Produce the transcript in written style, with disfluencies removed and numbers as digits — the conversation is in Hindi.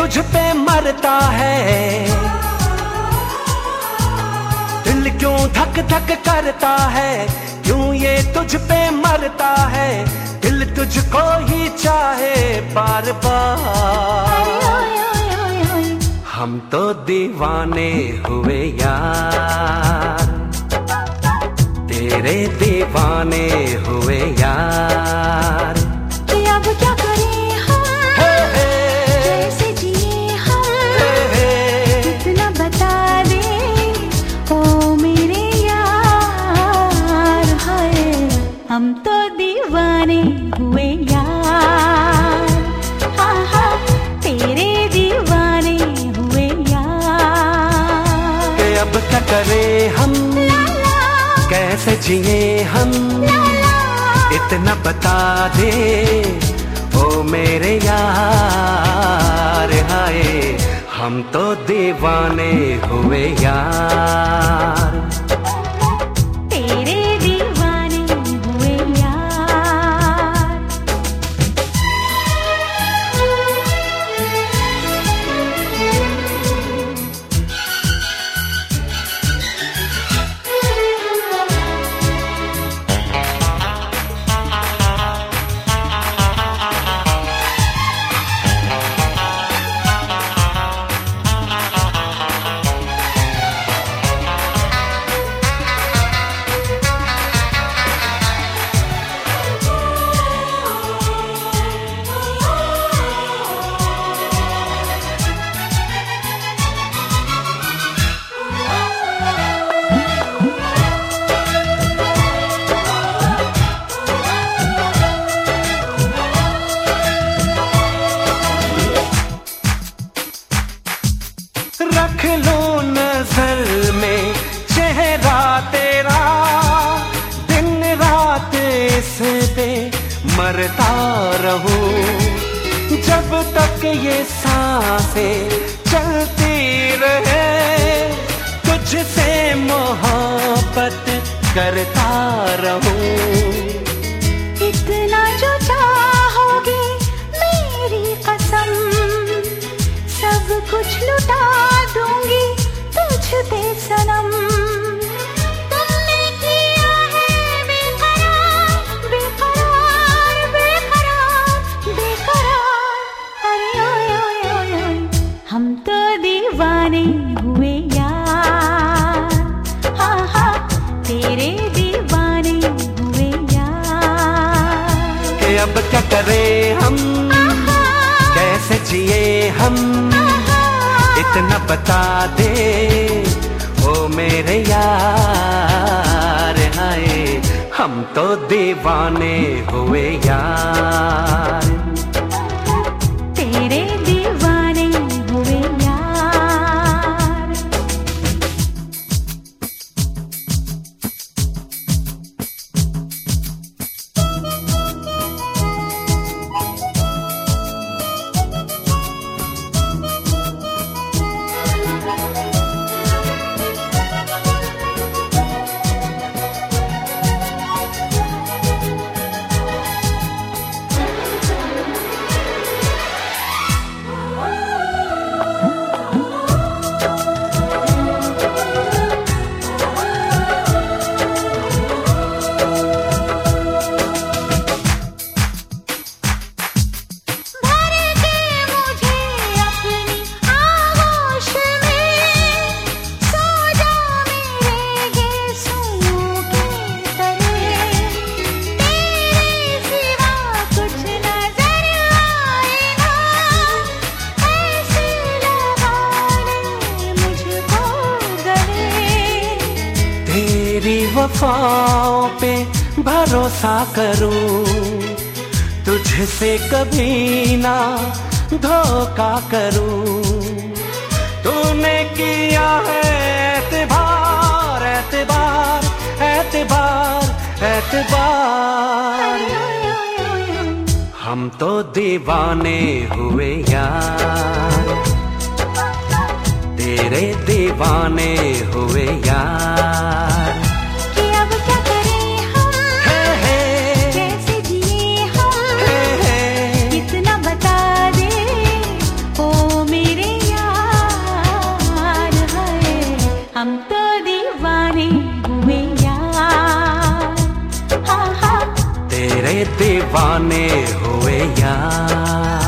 तुझ पे मरता है, दिल क्यों धक धक करता है, क्यों ये तुझ पे मरता है, दिल तुझको ही चाहे बार बार। हम तो दीवाने हुए यार, तेरे दीवाने हुए यार। कि अब क्या करें हम, कैसे जिए हम, कितना बता दे ओ मेरे यार। हाय हम तो दीवाने हुए यार, हाँ हाँ तेरे दीवाने हुए यार। कि अब क्या करें हम, कैसे जिए हम, इतना बता दे ओ मेरे यार। हाय हम तो दीवाने हुए यार, तेरे दीवाने हुए यार। रख लो नजर में चेहरा तेरा, दिन रात इस पे मरता रहूं, जब तक ये सांसें चलती रहे, तुझसे मोहब्बत करता रहूं। इतना जो चाहोगे मेरी कसम, सब कुछ लुटा दूंगी तुझ पे सनम। तुमने किया है बेकरार बेकरार बेकरार बेकरार। अरे ओए ओए ओए ओए हम तो दीवाने हुए यार, हाँ हाँ तेरे दीवाने हुए यार। कि अब क्या करें हम, कैसे जिए हम, इतना बता दे ओ मेरे यार। हाय हम तो दीवाने हुए यार, तेरे दीवाने हुए यार। वफाओं पे भरोसा करूं, तुझसे कभी ना धोखा करूं। तूने किया है एतबार एतबार एतबार एतबार, हम तो दीवाने हुए यार, तेरे दीवाने हुए यार। कि अब क्या करें हम, कैसे जिए हम, कितना बता दे ओ मेरे दीवाने हुए यार।